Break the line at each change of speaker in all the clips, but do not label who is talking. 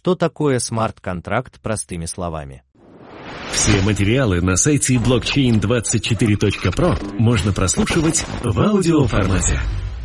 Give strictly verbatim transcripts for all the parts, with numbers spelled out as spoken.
Что такое смарт-контракт простыми словами?
Все материалы на сайте блокчейн двадцать четыре точка про можно прослушивать в аудиоформате.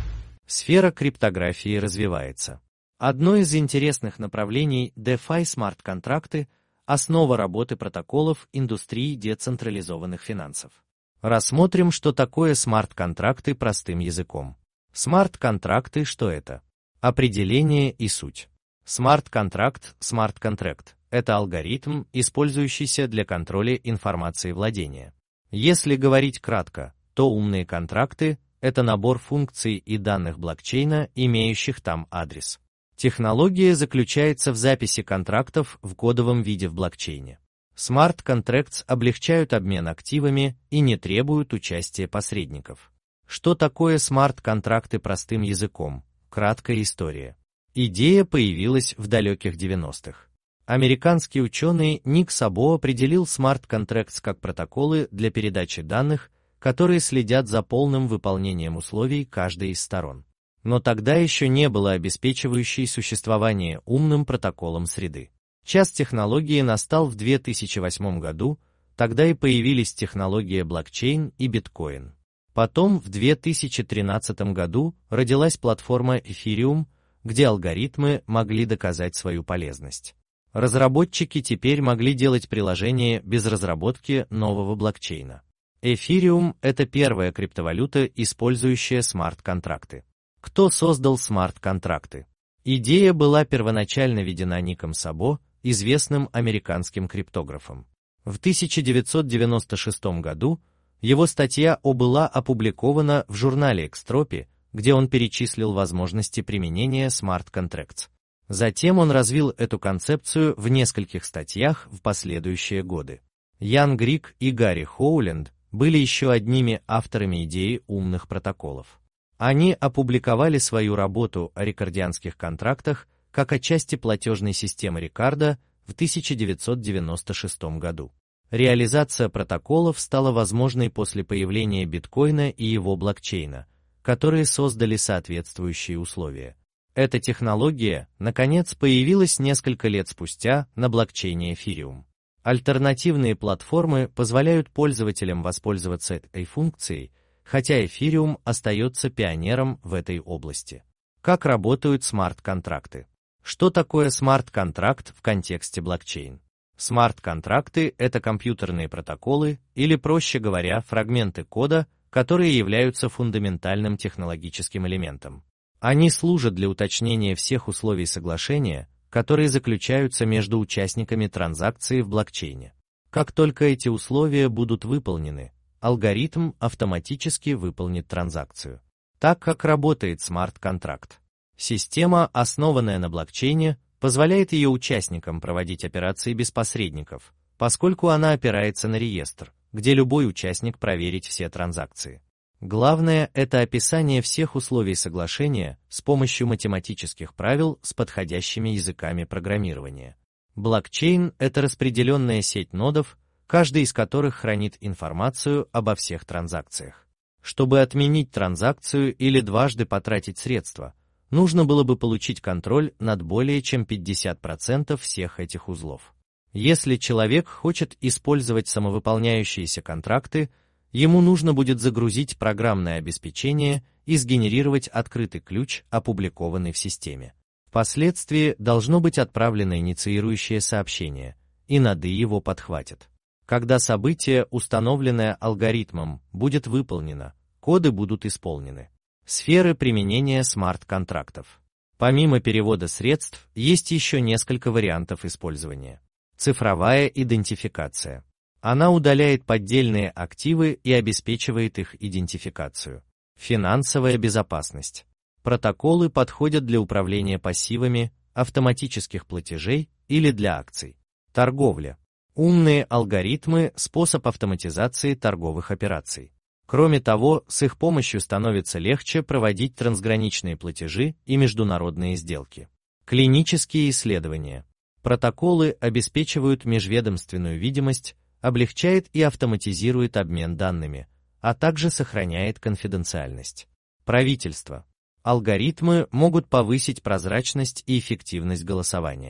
Сфера криптографии развивается. Одно из интересных направлений DeFi смарт-контракты – основа работы протоколов индустрии децентрализованных финансов. Рассмотрим, что такое смарт-контракты простым языком. Смарт-контракты – что это? Определение и суть. Смарт-контракт, смарт-контракт – это алгоритм, использующийся для контроля информации владения. Если говорить кратко, то умные контракты – это набор функций и данных блокчейна, имеющих там адрес. Технология заключается в записи контрактов в кодовом виде в блокчейне. Smart Contracts облегчают обмен активами и не требуют участия посредников. Что такое смарт-контракты простым языком? Краткая история. Идея появилась в далеких девяностых. Американский ученый Ник Сабо определил Smart Contracts как протоколы для передачи данных, которые следят за полным выполнением условий каждой из сторон. Но тогда еще не было обеспечивающей существование умным протоколом среды. Час технологии настал в две тысячи восьмом году, тогда и появились технология блокчейн и биткоин. Потом в две тысячи тринадцатом году родилась платформа Ethereum, где алгоритмы могли доказать свою полезность. Разработчики теперь могли делать приложения без разработки нового блокчейна. Ethereum – это первая криптовалюта, использующая смарт-контракты. Кто создал смарт-контракты? Идея была первоначально введена Ником Сабо, известным американским криптографом. В тысяча девятьсот девяносто шестом году его статья о была опубликована в журнале Extropy, где он перечислил возможности применения Smart Contracts. Затем он развил эту концепцию в нескольких статьях в последующие годы. Ян Грик и Гарри Хоуленд были еще одними авторами идеи умных протоколов. Они опубликовали свою работу о рикардианских контрактах как о части платежной системы Рикардо в тысяча девятьсот девяносто шестом году. Реализация протоколов стала возможной после появления биткоина и его блокчейна, которые создали соответствующие условия. Эта технология, наконец, появилась несколько лет спустя на блокчейне Ethereum. Альтернативные платформы позволяют пользователям воспользоваться этой функцией, хотя Ethereum остается пионером в этой области. Как работают смарт-контракты? Что такое смарт-контракт в контексте блокчейн? Смарт-контракты – это компьютерные протоколы, или, проще говоря, фрагменты кода, которые являются фундаментальным технологическим элементом. Они служат для уточнения всех условий соглашения, которые заключаются между участниками транзакции в блокчейне. Как только эти условия будут выполнены, алгоритм автоматически выполнит транзакцию. Так как работает смарт-контракт. Система, основанная на блокчейне, позволяет ее участникам проводить операции без посредников, поскольку она опирается на реестр, где любой участник проверить все транзакции. Главное – это описание всех условий соглашения с помощью математических правил с подходящими языками программирования. Блокчейн – это распределенная сеть нодов, каждый из которых хранит информацию обо всех транзакциях. Чтобы отменить транзакцию или дважды потратить средства, нужно было бы получить контроль над более чем пятьдесят процентов всех этих узлов. Если человек хочет использовать самовыполняющиеся контракты, ему нужно будет загрузить программное обеспечение и сгенерировать открытый ключ, опубликованный в системе. Впоследствии должно быть отправлено инициирующее сообщение, и ноды его подхватят. Когда событие, установленное алгоритмом, будет выполнено, коды будут исполнены. Сферы применения смарт-контрактов. Помимо перевода средств, есть еще несколько вариантов использования. Цифровая идентификация. Она удаляет поддельные активы и обеспечивает их идентификацию. Финансовая безопасность. Протоколы подходят для управления пассивами, автоматических платежей или для акций. Торговля. Умные алгоритмы – способ автоматизации торговых операций. Кроме того, с их помощью становится легче проводить трансграничные платежи и международные сделки. Клинические исследования. Протоколы обеспечивают межведомственную видимость, облегчает и автоматизирует обмен данными, а также сохраняет конфиденциальность. Правительство. Алгоритмы могут повысить прозрачность и эффективность голосования.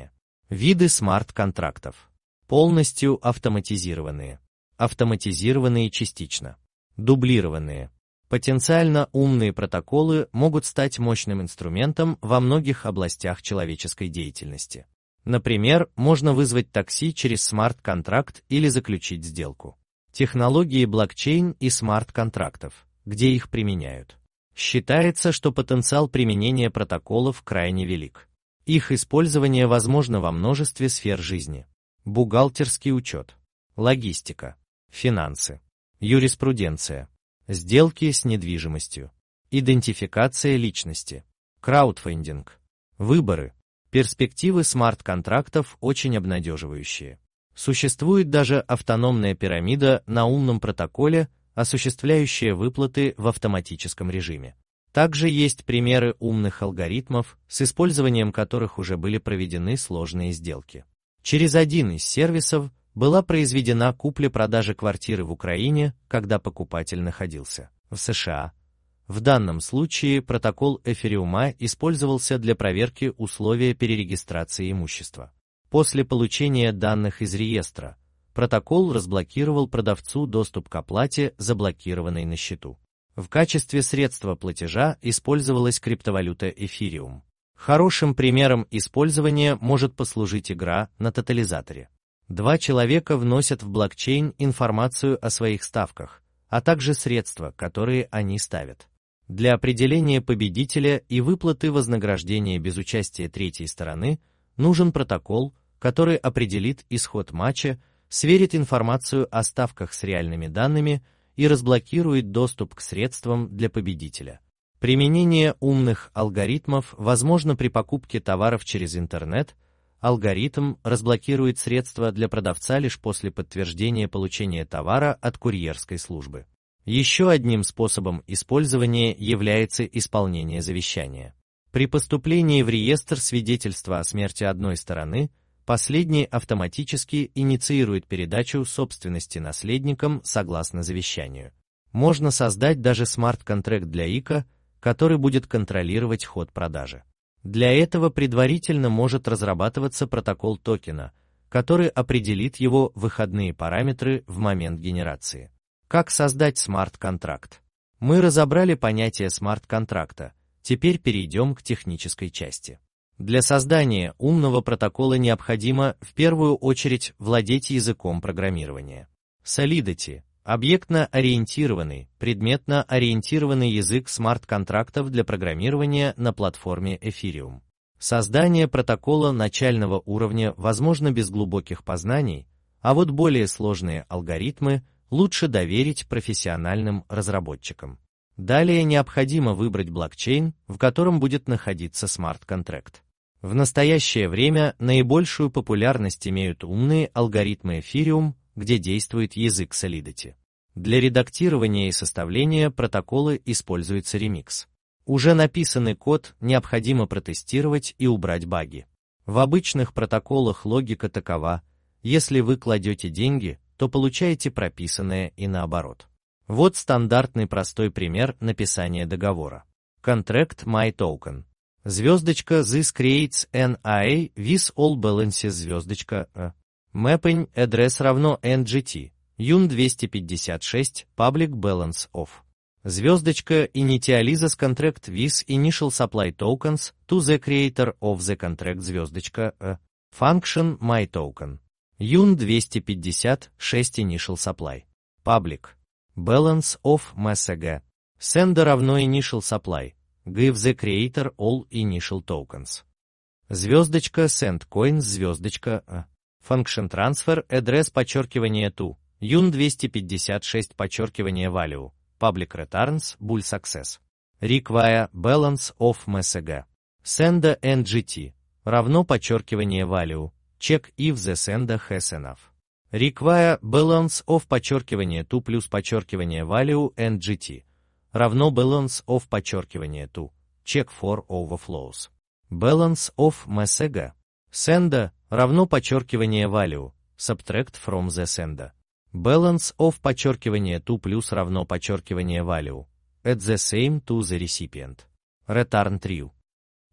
Виды смарт-контрактов. Полностью автоматизированные. Автоматизированные частично. Дублированные. Потенциально умные протоколы могут стать мощным инструментом во многих областях человеческой деятельности. Например, можно вызвать такси через смарт-контракт или заключить сделку. Технологии блокчейн и смарт-контрактов, где их применяют. Считается, что потенциал применения протоколов крайне велик. Их использование возможно во множестве сфер жизни. Бухгалтерский учет, логистика, финансы, юриспруденция, сделки с недвижимостью, идентификация личности, краудфандинг, выборы. Перспективы смарт-контрактов очень обнадеживающие. Существует даже автономная пирамида на умном протоколе, осуществляющая выплаты в автоматическом режиме. Также есть примеры умных алгоритмов, с использованием которых уже были проведены сложные сделки. Через один из сервисов была произведена купля-продажа квартиры в Украине, когда покупатель находился в США. В данном случае протокол эфириума использовался для проверки условия перерегистрации имущества. После получения данных из реестра, протокол разблокировал продавцу доступ к оплате, заблокированной на счету. В качестве средства платежа использовалась криптовалюта эфириум. Хорошим примером использования может послужить игра на тотализаторе. Два человека вносят в блокчейн информацию о своих ставках, а также средства, которые они ставят. Для определения победителя и выплаты вознаграждения без участия третьей стороны нужен протокол, который определит исход матча, сверит информацию о ставках с реальными данными и разблокирует доступ к средствам для победителя. Применение умных алгоритмов возможно при покупке товаров через интернет. Алгоритм разблокирует средства для продавца лишь после подтверждения получения товара от курьерской службы. Еще одним способом использования является исполнение завещания. При поступлении в реестр свидетельства о смерти одной стороны, последний автоматически инициирует передачу собственности наследникам согласно завещанию. Можно создать даже смарт-контракт для ИКО, который будет контролировать ход продажи. Для этого предварительно может разрабатываться протокол токена, который определит его выходные параметры в момент генерации. Как создать смарт-контракт? Мы разобрали понятие смарт-контракта, теперь перейдем к технической части. Для создания умного протокола необходимо в первую очередь владеть языком программирования. Solidity – объектно-ориентированный, предметно-ориентированный язык смарт-контрактов для программирования на платформе Ethereum. Создание протокола начального уровня возможно без глубоких познаний, а вот более сложные алгоритмы лучше доверить профессиональным разработчикам. Далее необходимо выбрать блокчейн, в котором будет находиться смарт-контракт. В настоящее время наибольшую популярность имеют умные алгоритмы Ethereum, где действует язык Solidity. Для редактирования и составления протокола используется Remix. Уже написанный код необходимо протестировать и убрать баги. В обычных протоколах логика такова: если вы кладете деньги, то получаете прописанное и наоборот. Вот стандартный простой пример написания договора. Contract my token. Звездочка this creates an I A with all balances звездочка a. Mapping address равно эн джи ти. юн двести пятьдесят шесть public balance of. Звездочка initializes contract with initial supply tokens to the creator of the contract звездочка a. Function my token. юн двести пятьдесят шесть initial supply. Public. Balance of message. Send равно initial supply. Give the creator all initial tokens. Звездочка send coins звездочка a. Function transfer address подчеркивание to. юн двести пятьдесят шесть подчеркивание value. Public returns bool success. Require balance of message. Send эн джи ти равно подчеркивание value. Check if the sender has enough. Require balance of подчеркивание to плюс подчеркивание value эн джи ти равно balance of подчеркивание to. Check for overflows. Balance of message. Sender равно подчеркивание value. Subtract from the sender. Balance of подчеркивание to плюс равно подчеркивание value. At the same to the recipient. Return true.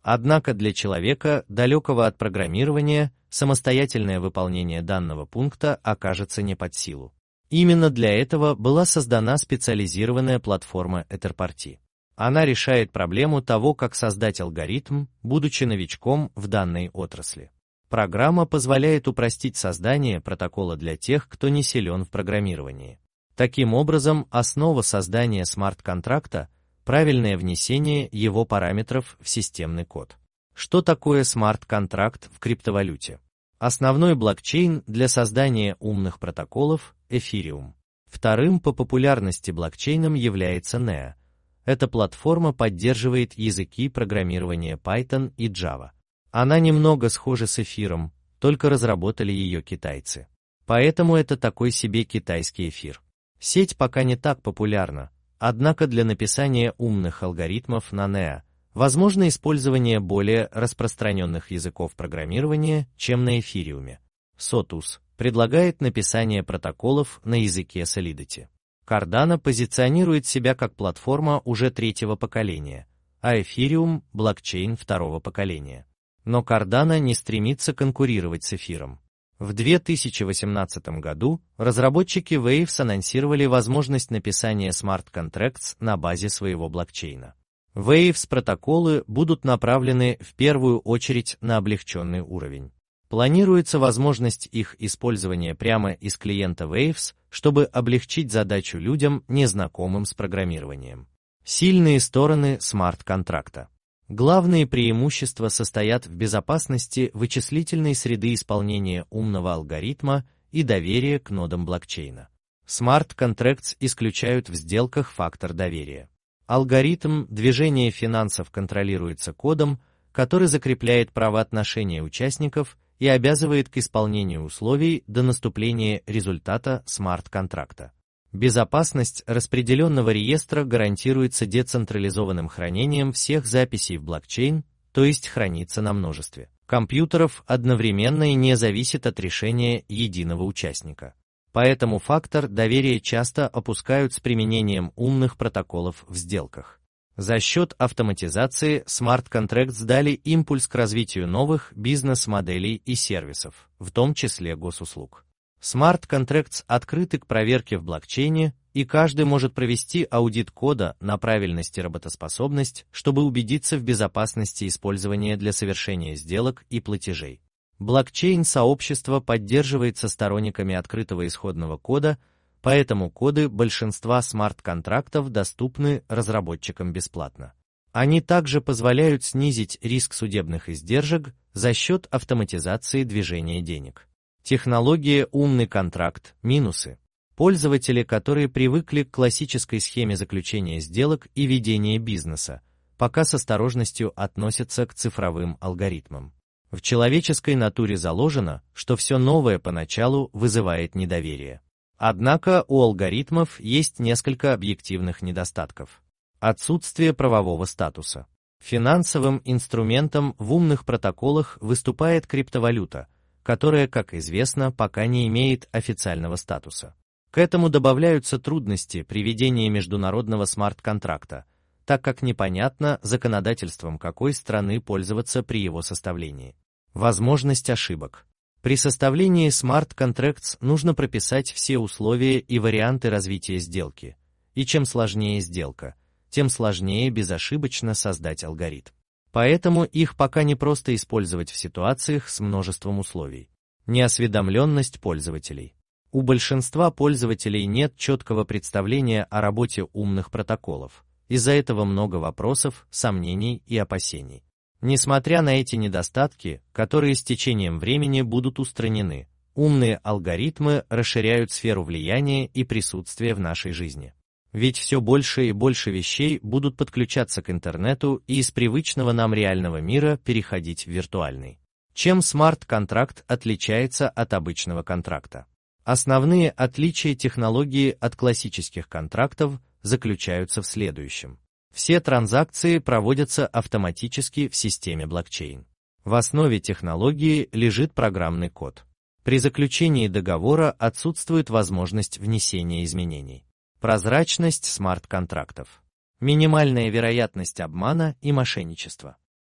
Однако для человека, далекого от программирования, самостоятельное выполнение данного пункта окажется не под силу. Именно для этого была создана специализированная платформа Etherparty. Она решает проблему того, как создать алгоритм, будучи новичком в данной отрасли. Программа позволяет упростить создание протокола для тех, кто не силен в программировании. Таким образом, основа создания смарт-контракта – правильное внесение его параметров в системный код. Что такое смарт-контракт в криптовалюте? Основной блокчейн для создания умных протоколов – Ethereum. Вторым по популярности блокчейном является нео. Эта платформа поддерживает языки программирования Python и Java. Она немного схожа с эфиром, только разработали ее китайцы. Поэтому это такой себе китайский эфир. Сеть пока не так популярна, однако для написания умных алгоритмов на нео возможно использование более распространенных языков программирования, чем на эфириуме. Sotus предлагает написание протоколов на языке Solidity. Cardano позиционирует себя как платформа уже третьего поколения, а Ethereum – блокчейн второго поколения. Но Cardano не стремится конкурировать с эфиром. В две тысячи восемнадцатом году разработчики Waves анонсировали возможность написания Smart Contracts на базе своего блокчейна. Waves протоколы будут направлены в первую очередь на облегченный уровень. Планируется возможность их использования прямо из клиента Waves, чтобы облегчить задачу людям, незнакомым с программированием. Сильные стороны смарт-контракта. Главные преимущества состоят в безопасности вычислительной среды исполнения умного алгоритма и доверия к нодам блокчейна. Smart Contracts исключают в сделках фактор доверия. Алгоритм движения финансов контролируется кодом, который закрепляет правоотношения участников и обязывает к исполнению условий до наступления результата смарт-контракта. Безопасность распределенного реестра гарантируется децентрализованным хранением всех записей в блокчейн, то есть хранится на множестве компьютеров одновременно и не зависит от решения единого участника. Поэтому фактор доверия часто опускают с применением умных протоколов в сделках. За счет автоматизации Smart Contracts дали импульс к развитию новых бизнес-моделей и сервисов, в том числе госуслуг. Smart Contracts открыты к проверке в блокчейне, и каждый может провести аудит кода на правильность и работоспособность, чтобы убедиться в безопасности использования для совершения сделок и платежей. Блокчейн-сообщество поддерживается сторонниками открытого исходного кода, поэтому коды большинства смарт-контрактов доступны разработчикам бесплатно. Они также позволяют снизить риск судебных издержек за счет автоматизации движения денег. Технология «умный контракт» – минусы. Пользователи, которые привыкли к классической схеме заключения сделок и ведения бизнеса, пока с осторожностью относятся к цифровым алгоритмам. В человеческой натуре заложено, что все новое поначалу вызывает недоверие. Однако у алгоритмов есть несколько объективных недостатков. Отсутствие правового статуса. Финансовым инструментом в умных протоколах выступает криптовалюта, которая, как известно, пока не имеет официального статуса. К этому добавляются трудности при ведении международного смарт-контракта, так как непонятно законодательством какой страны пользоваться при его составлении. Возможность ошибок. При составлении Smart Contracts нужно прописать все условия и варианты развития сделки, и чем сложнее сделка, тем сложнее безошибочно создать алгоритм. Поэтому их пока не просто использовать в ситуациях с множеством условий. Неосведомленность пользователей. У большинства пользователей нет четкого представления о работе умных протоколов, из-за этого много вопросов, сомнений и опасений. Несмотря на эти недостатки, которые с течением времени будут устранены, умные алгоритмы расширяют сферу влияния и присутствия в нашей жизни. Ведь все больше и больше вещей будут подключаться к интернету и из привычного нам реального мира переходить в виртуальный. Чем смарт-контракт отличается от обычного контракта? Основные отличия технологии от классических контрактов заключаются в следующем. Все транзакции проводятся автоматически в системе блокчейн. В основе технологии лежит программный код. При заключении договора отсутствует возможность внесения изменений. Прозрачность смарт-контрактов. Минимальная вероятность обмана и мошенничества.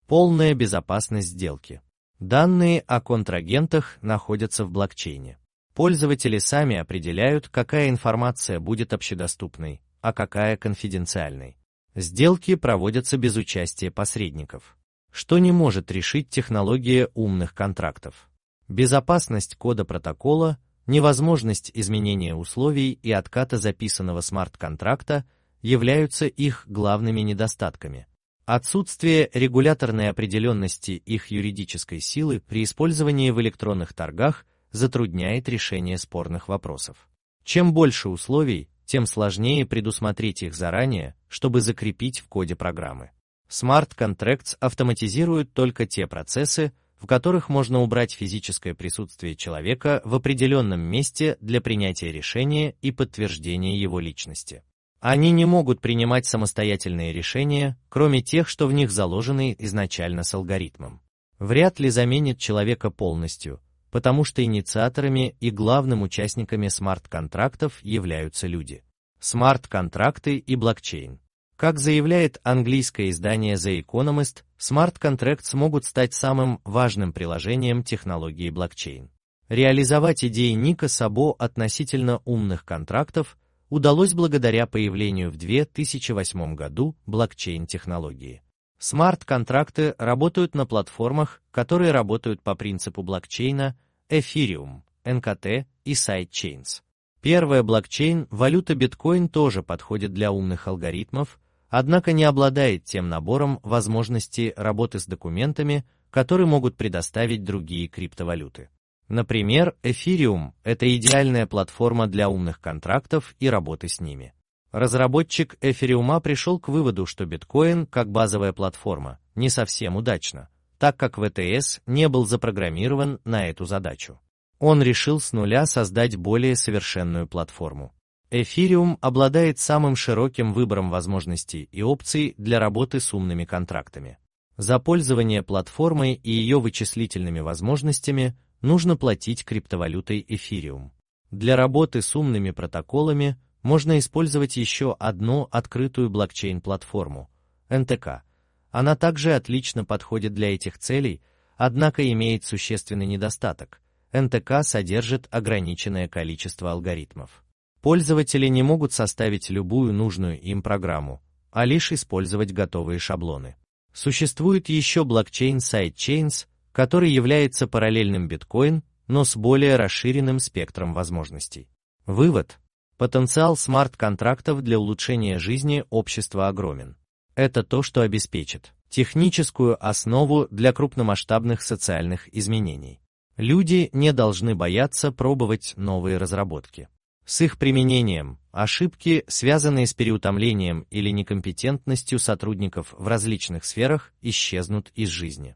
Полная безопасность сделки. Данные о контрагентах находятся в блокчейне. Пользователи сами определяют, какая информация будет общедоступной, а какая конфиденциальной. Сделки проводятся без участия посредников, что не может решить технология умных контрактов. Безопасность кода протокола, невозможность изменения условий и отката записанного смарт-контракта являются их главными недостатками. Отсутствие регуляторной определенности их юридической силы при использовании в электронных торгах затрудняет решение спорных вопросов. Чем больше условий, тем сложнее предусмотреть их заранее, чтобы закрепить в коде программы. Smart Contracts автоматизируют только те процессы, в которых можно убрать физическое присутствие человека в определенном месте для принятия решения и подтверждения его личности. Они не могут принимать самостоятельные решения, кроме тех, что в них заложены изначально с алгоритмом. Вряд ли заменит человека полностью, потому что инициаторами и главным участниками смарт-контрактов являются люди. Смарт-контракты и блокчейн. Как заявляет английское издание The Economist, Smart Contracts могут стать самым важным приложением технологии блокчейн. Реализовать идеи Ника Сабо относительно умных контрактов удалось благодаря появлению в две тысячи восьмом году блокчейн-технологии. Смарт-контракты работают на платформах, которые работают по принципу блокчейна Ethereum, эн ка ти и Sidechains. Первая блокчейн, валюта биткоин, тоже подходит для умных алгоритмов, однако не обладает тем набором возможностей работы с документами, которые могут предоставить другие криптовалюты. Например, Ethereum – это идеальная платформа для умных контрактов и работы с ними. Разработчик Ethereum пришел к выводу, что биткоин, как базовая платформа, не совсем удачно, так как ви ти эс не был запрограммирован на эту задачу. Он решил с нуля создать более совершенную платформу. Ethereum обладает самым широким выбором возможностей и опций для работы с умными контрактами. За пользование платформой и ее вычислительными возможностями нужно платить криптовалютой Ethereum. Для работы с умными протоколами можно использовать еще одну открытую блокчейн-платформу – эн ти кей. Она также отлично подходит для этих целей, однако имеет существенный недостаток – эн ти кей содержит ограниченное количество алгоритмов. Пользователи не могут составить любую нужную им программу, а лишь использовать готовые шаблоны. Существует еще блокчейн Sidechains, который является параллельным биткоин, но с более расширенным спектром возможностей. Вывод. Потенциал смарт-контрактов для улучшения жизни общества огромен. Это то, что обеспечит техническую основу для крупномасштабных социальных изменений. Люди не должны бояться пробовать новые разработки. С их применением ошибки, связанные с переутомлением или некомпетентностью сотрудников в различных сферах, исчезнут из жизни.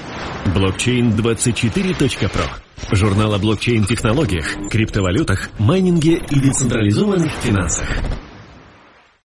блокчейн двадцать четыре точка про. Журнал о блокчейн-технологиях, криптовалютах, майнинге и децентрализованных финансах.